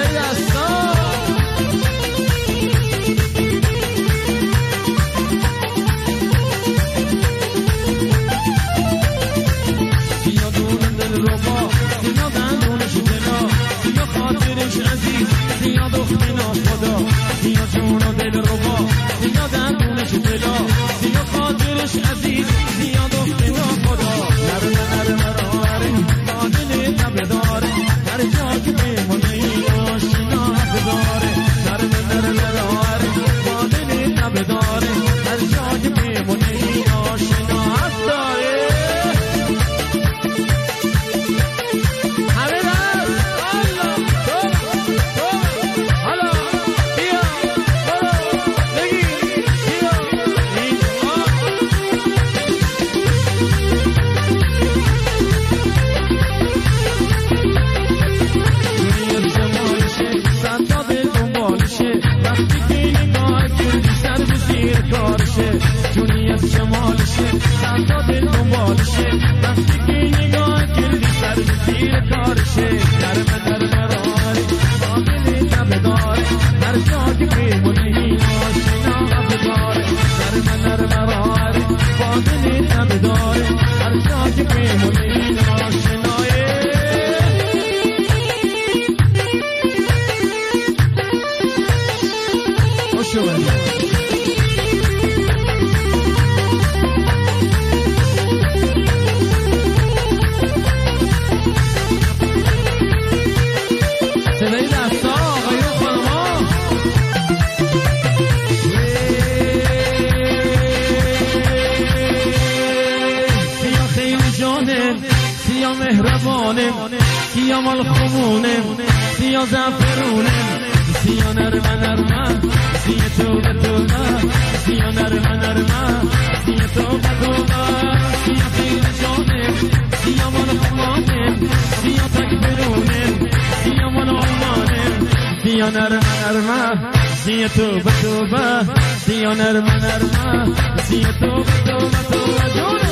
سیا مال خمونه سیا زعفرونه سیا نرمه نرمه سیا توبه توبه سیا نرمه نرمه سیا توبه توبه سیا خیلی جانه سیا مال خمانه سیا تکبرونه سیا مال آمانه سیا نرمه نرمه سیا توبه توبه سیا نرمه نرمه سیا توبه توبه توبه جانه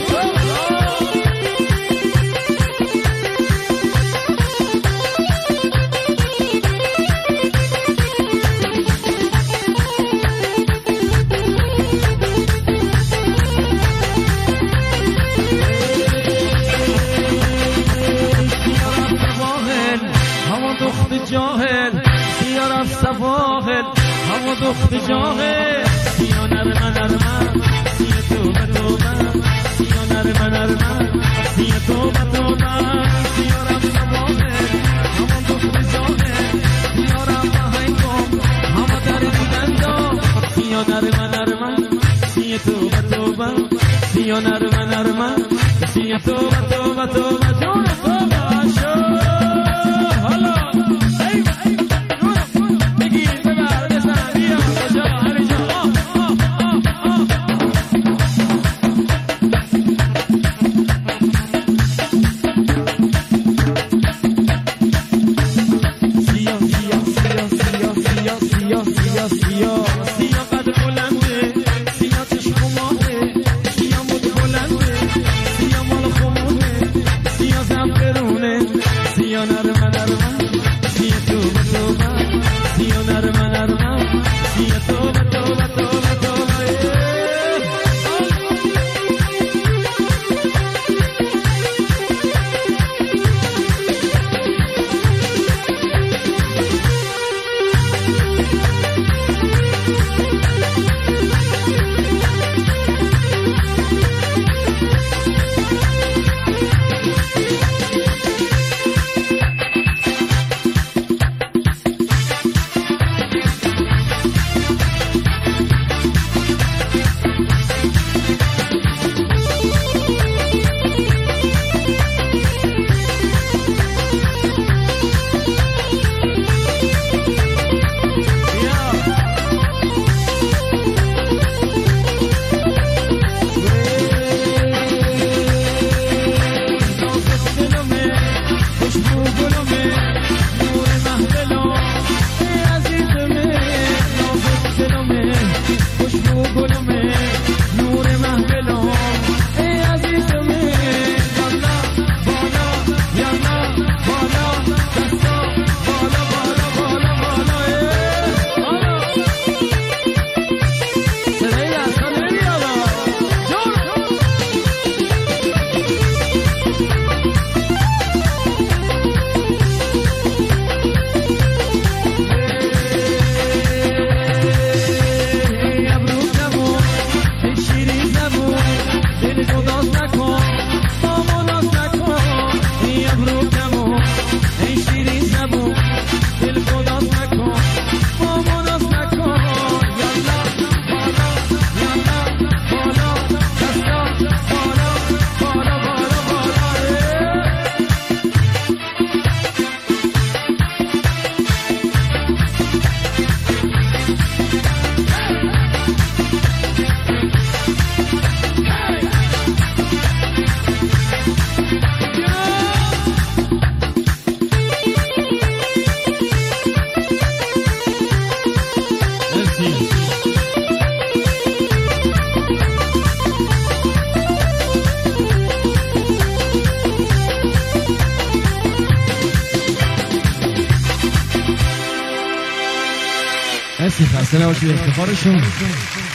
جاهل سیا رفت سواحل همه دخت جاهل سیا نرمه نرمه سیا توبه توبه سیا نرمه نرمه سیا توبه توبه سیا رفت سواحل همه دخت جاهل سیا رفت هنگام همه در دیدندا سیا نرمه نرمه سیا توبه توبه سیا نرمه نرمه سیا توبه توبه توبه جون توبه شو حالا مرسی، خسته نباشید. افتخارشون